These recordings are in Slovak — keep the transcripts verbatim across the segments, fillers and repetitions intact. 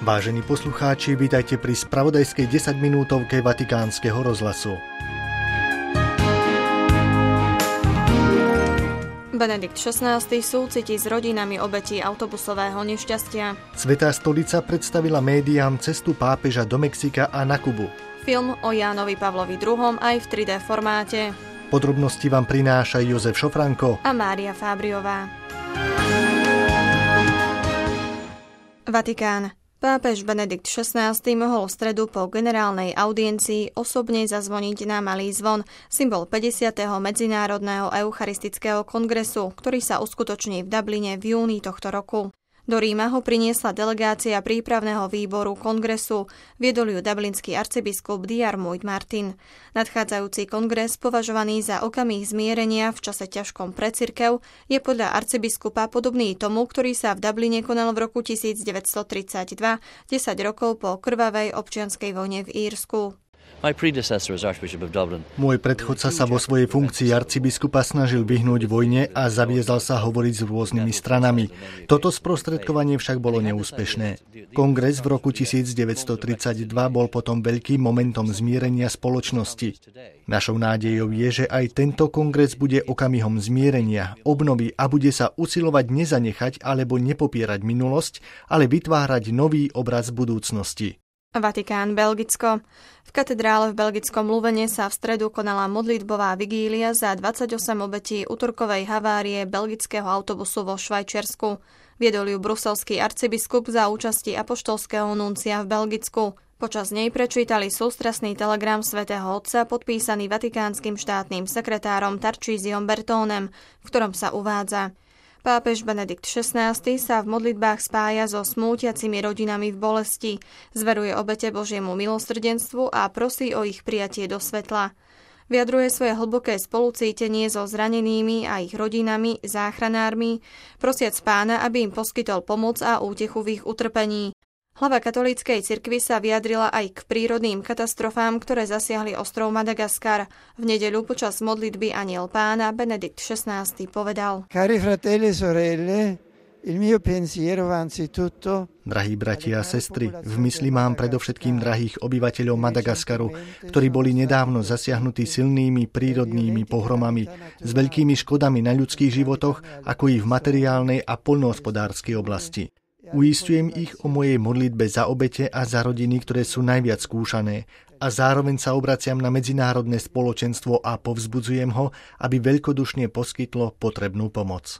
Vážení poslucháči, vítajte pri spravodajskej desaťminútovke Vatikánskeho rozhlasu. Benedikt šestnásty súciti s rodinami obetí autobusového nešťastia. Svätá stolica predstavila médiám cestu pápeža do Mexika a na Kubu. Film o Jánovi Pavlovi druhom aj v tri dé formáte. Podrobnosti vám prináša Jozef Šofranko a Mária Fábriová. Vatikán. Pápež Benedikt šestnásty mohol v stredu po generálnej audiencii osobne zazvoniť na malý zvon, symbol päťdesiateho medzinárodného eucharistického kongresu, ktorý sa uskutoční v Dubline v júni tohto roku. Do Ríma ho priniesla delegácia prípravného výboru kongresu, viedol ju dublinský arcibiskup Diarmuid Martin. Nadchádzajúci kongres, považovaný za okamih zmierenia v čase ťažkom pre cirkev, je podľa arcibiskupa podobný tomu, ktorý sa v Dubline konal v roku devätnásťtridsaťdva, desať rokov po krvavej občianskej vojne v Írsku. Môj predchodca sa vo svojej funkcii arcibiskupa snažil vyhnúť vojne a zaviazal sa hovoriť s rôznymi stranami. Toto sprostredkovanie však bolo neúspešné. Kongres v roku devätnásťtridsaťdva bol potom veľkým momentom zmierenia spoločnosti. Našou nádejou je, že aj tento kongres bude okamihom zmierenia, obnovy a bude sa usilovať nezanechať alebo nepopierať minulosť, ale vytvárať nový obraz budúcnosti. Vatikán, Belgicko. V katedrále v belgickom Luvene sa v stredu konala modlitbová vigília za dvadsaťosem obetí utorkovej havárie belgického autobusu vo Švajčiarsku. Viedol ju bruselský arcibiskup za účasti apoštolského nuncia v Belgicku. Počas nej prečítali sústrasný telegram svätého Otca podpísaný vatikánskym štátnym sekretárom Tarcísiom Bertónem, v ktorom sa uvádza: Pápež Benedikt šestnásty sa v modlitbách spája so smútiacimi rodinami v bolesti, zveruje obete Božiemu milosrdenstvu a prosí o ich prijatie do svetla. Vyjadruje svoje hlboké spolucítenie so zranenými a ich rodinami, záchranármi, prosiac Pána, aby im poskytol pomoc a útechu v ich utrpení. Hlava katolíckej cirkvi sa vyjadrila aj k prírodným katastrofám, ktoré zasiahli ostrov Madagaskar. V nedeľu počas modlitby Anjel Pána Benedikt šestnásty povedal: Cari fratelli e sorelle, il mio pensiero va anzitutto. Drahí bratia a sestry, v mysli mám predovšetkým drahých obyvateľov Madagaskaru, ktorí boli nedávno zasiahnutí silnými prírodnými pohromami s veľkými škodami na ľudských životoch, ako i v materiálnej a poľnohospodárskej oblasti. Uisťujem ich o mojej modlitbe za obete a za rodiny, ktoré sú najviac skúšané, a zároveň sa obraciam na medzinárodné spoločenstvo a povzbudzujem ho, aby veľkodušne poskytlo potrebnú pomoc.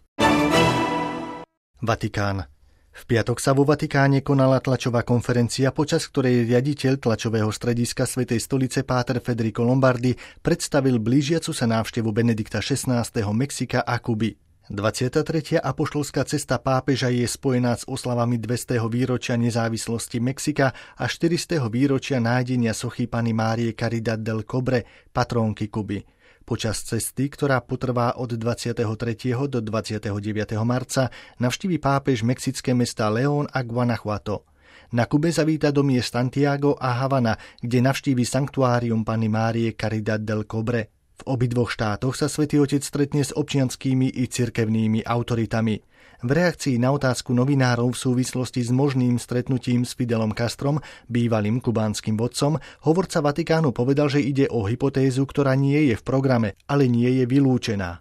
Vatikán. V piatok sa vo Vatikáne konala tlačová konferencia, počas ktorej riaditeľ tlačového strediska Svätej stolice páter Federico Lombardi predstavil blížiacu sa návštevu Benedikta šestnásteho Mexika a Kuby. dvadsiata tretia apoštolská cesta pápeža je spojená s oslavami dvestého výročia nezávislosti Mexika a štyristého výročia nájdenia sochy Panny Márie Caridad del Cobre, patrónky Kuby. Počas cesty, ktorá potrvá od dvadsiateho tretieho do dvadsiateho deviateho marca, navštívi pápež mexické mestá León a Guanajuato. Na Kube zavíta do miest Santiago a Havana, kde navštívi sanktuárium Panny Márie Caridad del Cobre. V obidvoch štátoch sa Svätý Otec stretne s občianskými i cirkevnými autoritami. V reakcii na otázku novinárov v súvislosti s možným stretnutím s Fidelom Castrom, bývalým kubánskym vodcom, hovorca Vatikánu povedal, že ide o hypotézu, ktorá nie je v programe, ale nie je vylúčená.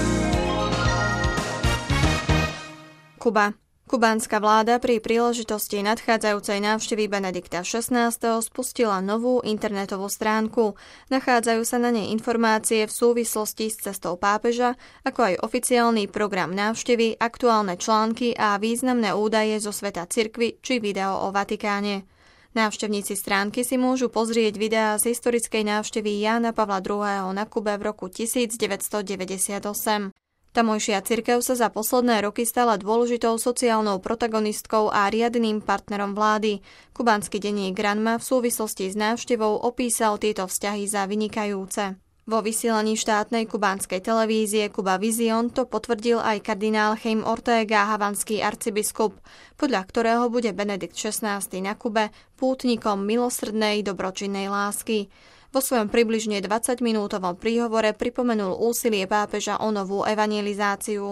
Kuba. Kubánska vláda pri príležitosti nadchádzajúcej návštevy Benedikta šestnásteho spustila novú internetovú stránku. Nachádzajú sa na nej informácie v súvislosti s cestou pápeža, ako aj oficiálny program návštevy, aktuálne články a významné údaje zo sveta cirkvi či video o Vatikáne. Návštevníci stránky si môžu pozrieť videá z historickej návštevy Jána Pavla druhého. na Kube v roku devätnásťdeväťdesiatosem. Tamojšia cirkev sa za posledné roky stala dôležitou sociálnou protagonistkou a riadnym partnerom vlády. Kubánsky denník Granma v súvislosti s návštevou opísal tieto vzťahy za vynikajúce. Vo vysielaní štátnej kubánskej televízie Cuba Vision to potvrdil aj kardinál Jaime Ortega, havanský arcibiskup, podľa ktorého bude Benedikt šestnásty na Kube pútnikom milosrdnej dobročinnej lásky. Vo svojom približne dvadsaťminútovom príhovore pripomenul úsilie pápeža o novú evangelizáciu.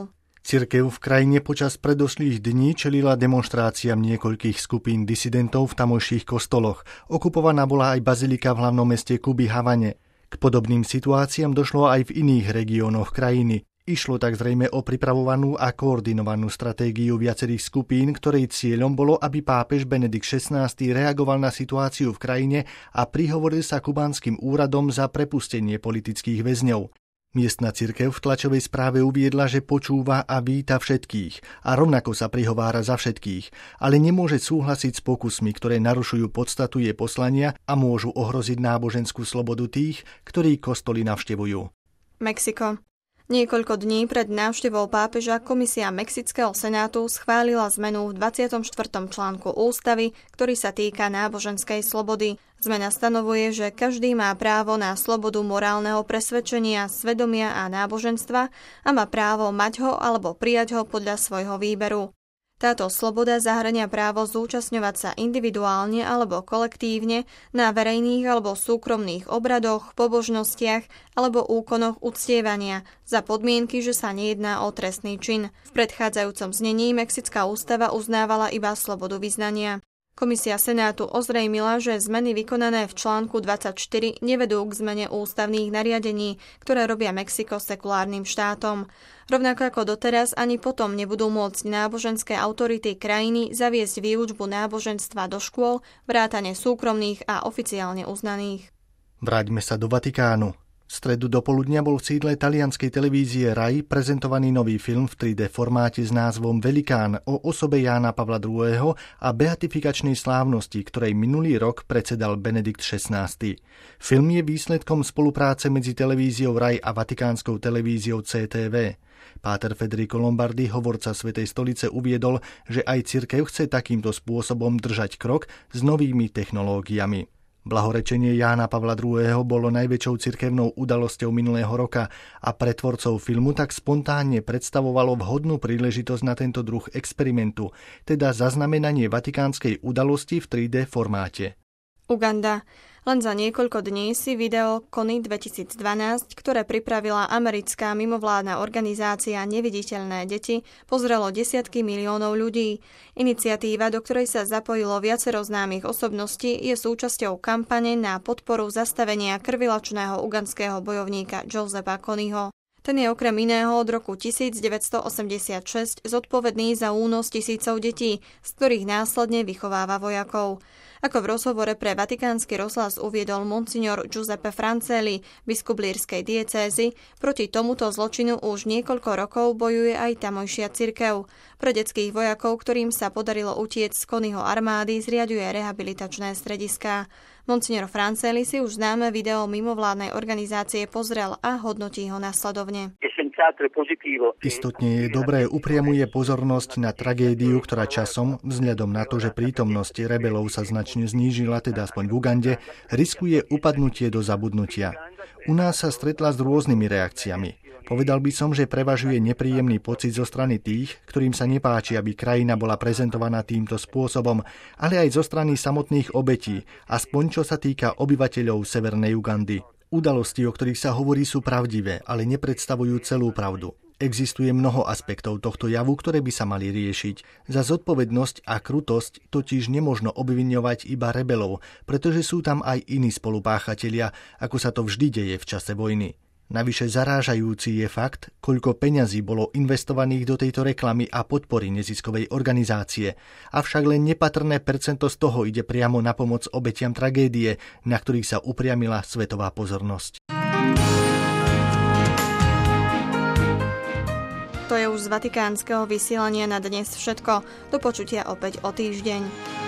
Cirkev v krajine počas predošlých dní čelila demonštráciám niekoľkých skupín disidentov v tamojších kostoloch. Okupovaná bola aj bazilika v hlavnom meste Kuby Havane. K podobným situáciám došlo aj v iných regiónoch krajiny. Išlo tak zrejme o pripravovanú a koordinovanú stratégiu viacerých skupín, ktorej cieľom bolo, aby pápež Benedikt šestnásty reagoval na situáciu v krajine a prihovoril sa kubánskym úradom za prepustenie politických väzňov. Miestna cirkev v tlačovej správe uviedla, že počúva a víta všetkých a rovnako sa prihovára za všetkých, ale nemôže súhlasiť s pokusmi, ktoré narušujú podstatu jej poslania a môžu ohroziť náboženskú slobodu tých, ktorí kostoly navštevujú. Mexiko. Niekoľko dní pred návštevou pápeža Komisia Mexického senátu schválila zmenu v dvadsiatom štvrtom článku ústavy, ktorý sa týka náboženskej slobody. Zmena stanovuje, že každý má právo na slobodu morálneho presvedčenia, svedomia a náboženstva a má právo mať ho alebo prijať ho podľa svojho výberu. Táto sloboda zahŕňa právo zúčastňovať sa individuálne alebo kolektívne na verejných alebo súkromných obradoch, pobožnostiach alebo úkonoch uctievania za podmienky, že sa nejedná o trestný čin. V predchádzajúcom znení Mexická ústava uznávala iba slobodu vyznania. Komisia senátu ozrejmila, že zmeny vykonané v článku dvadsaťštyri nevedú k zmene ústavných nariadení, ktoré robia Mexiko sekulárnym štátom. Rovnako ako doteraz, ani potom nebudú môcť náboženské autority krajiny zaviesť výučbu náboženstva do škôl, vrátane súkromných a oficiálne uznaných. Vráťme sa do Vatikánu. V stredu dopoludnia bol v sídle talianskej televízie Rai prezentovaný nový film v tri dé formáte s názvom Velikán o osobe Jána Pavla druhého. a beatifikačnej slávnosti, ktorej minulý rok predsedal Benedikt šestnásty. Film je výsledkom spolupráce medzi televíziou Rai a vatikánskou televíziou cé té vé. Páter Federico Lombardi, hovorca Svätej stolice, uviedol, že aj cirkev chce takýmto spôsobom držať krok s novými technológiami. Blahorečenie Jána Pavla druhého. bolo najväčšou cirkevnou udalosťou minulého roka a pre tvorcov filmu tak spontánne predstavovalo vhodnú príležitosť na tento druh experimentu, teda zaznamenanie vatikánskej udalosti v tri dé formáte. Uganda. Len za niekoľko dní si video Kony dvetisícdvanásť, ktoré pripravila americká mimovládna organizácia Neviditeľné deti, pozrelo desiatky miliónov ľudí. Iniciatíva, do ktorej sa zapojilo viacero známych osobností, je súčasťou kampane na podporu zastavenia krvilačného ugandského bojovníka Josepha Konyho. Ten je okrem iného od roku tisícdeväťstoosemdesiatšesť zodpovedný za únos tisícov detí, z ktorých následne vychováva vojakov. Ako v rozhovore pre Vatikánsky rozhlas uviedol monsignor Giuseppe Francelli, biskup lírskej diecézy, proti tomuto zločinu už niekoľko rokov bojuje aj tamojšia cirkev. Pre detských vojakov, ktorým sa podarilo utiecť z Konyho armády, zriaďuje rehabilitačné strediská. Monsignor Francelli si už známe video mimovládnej organizácie pozrel a hodnotí ho nasledovne. Istotne je dobré, upriamuje pozornosť na tragédiu, ktorá časom, vzhľadom na to, že prítomnosť rebelov sa značne znížila, teda aspoň v Ugande, riskuje upadnutie do zabudnutia. U nás sa stretla s rôznymi reakciami. Povedal by som, že prevažuje nepríjemný pocit zo strany tých, ktorým sa nepáči, aby krajina bola prezentovaná týmto spôsobom, ale aj zo strany samotných obetí, aspoň čo sa týka obyvateľov Severnej Ugandy. Udalosti, o ktorých sa hovorí, sú pravdivé, ale nepredstavujú celú pravdu. Existuje mnoho aspektov tohto javu, ktoré by sa mali riešiť. Za zodpovednosť a krutosť totiž nemožno obviňovať iba rebelov, pretože sú tam aj iní spolupáchatelia, ako sa to vždy deje v čase vojny. Navyše zarážajúci je fakt, koľko peňazí bolo investovaných do tejto reklamy a podpory neziskovej organizácie. Avšak len nepatrné percento z toho ide priamo na pomoc obetiam tragédie, na ktorých sa upriamila svetová pozornosť. To je už z vatikánskeho vysielania na dnes všetko. Do počutia opäť o týždeň.